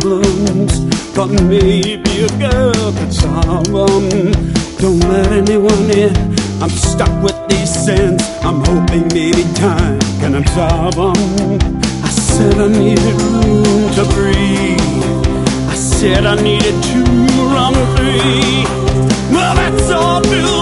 problems, but maybe a girl could solve them. Don't let anyone in, I'm stuck with these sins. I'm hoping maybe time can absolve them. I said I needed room to breathe, I said I needed to run free. Well, that's all built